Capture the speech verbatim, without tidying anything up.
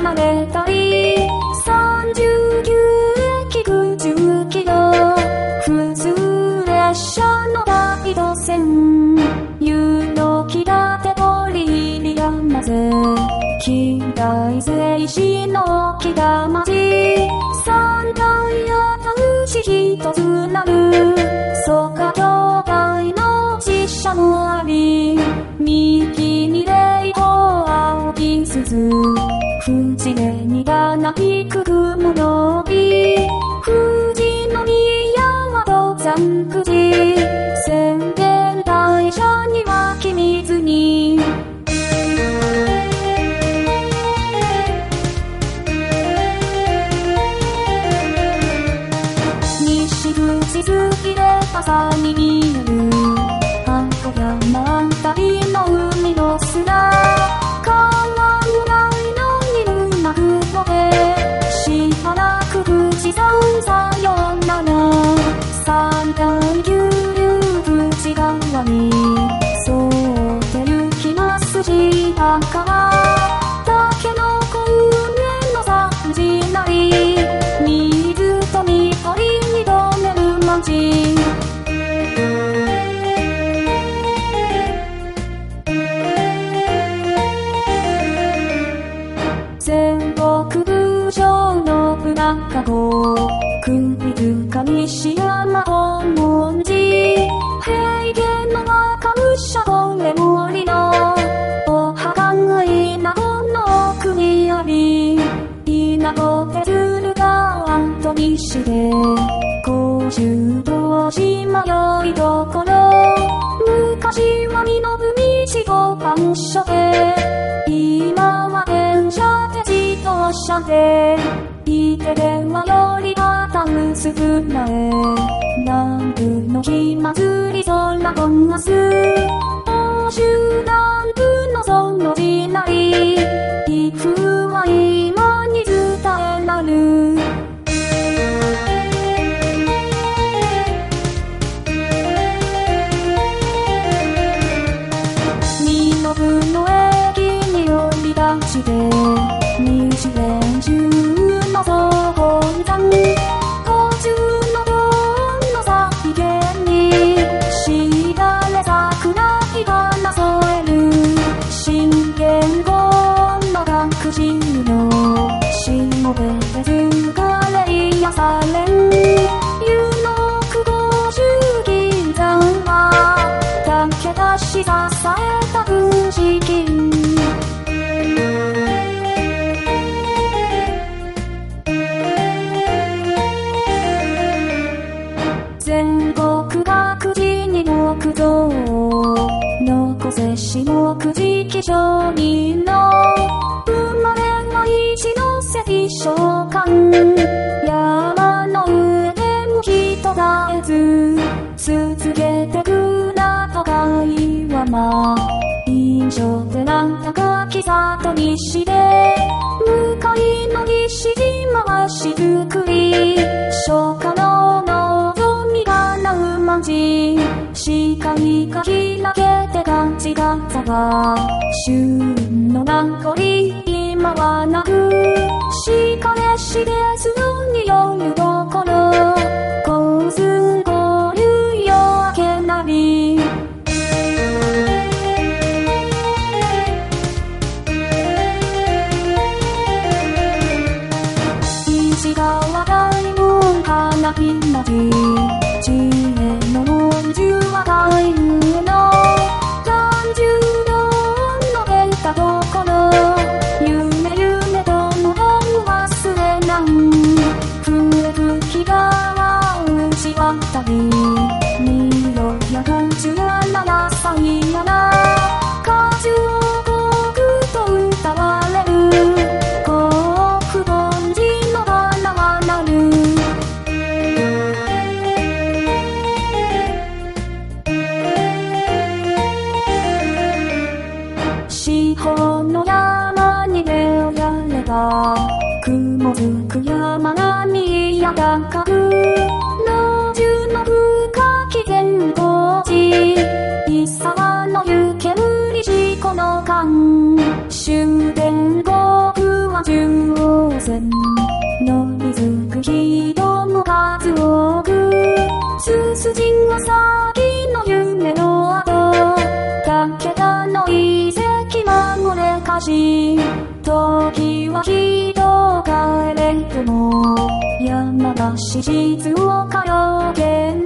離れたりさんじゅうきゅうえき空中軌道普通列車の大路線湯の木立堀入山瀬近代税市の北町三大や田牛一つなる蘇我兄弟の汽車もあり右に霊峰青木鈴藤根にがないくぐものび富士宮は登山口宣伝大社に湧き水に西口好きで朝に見えるあと山あたりの海の砂川もないのにうまくのでしばらく富士山さよなら三大急流富士川に沿って行きます白川竹の子梅のさ藤なり水と緑に止める街戦国武将の船かご首塚西山本門寺平家の若武者これ森のお墓が稲子の奥にあり稲子手鶴が安と西で甲州道島よいどころ昔は身の海四五番所で今は電車で自動車でいて電話よりまた薄くなえ南部の火祭り空ゴンガス欧州南部のその地なり威風は今に伝えなる二信の駅に降り立ちて西連中の総本山途中の門の再現にしだれ桜木花添える信玄公の学士の下辺手塚霊やされん湯の久保衆銀山は武田氏支えた軍資金全国各地に木造残せし木地気象人の生まれが一ノ関召喚山の上でも人絶えず続けてくなとかいわま印象でなんだかき里西で向かいの西島はしずくり初夏の望みがなうまじ視界が開けて感じがざわ旬の名残今はなくしかれしですよに夜どころ交通合流夜明けなり石川大門花火町知恵の文殊は大風の三十度の出たところ夢夢との本忘れなん笛吹き川牛渡り二六や五十七歳やな果樹王国と歌われる甲府盆地の花はなる四方の山に目をやれば雲づく山並みや高く老中の深き善光寺伊沢のとも山が史実をからげ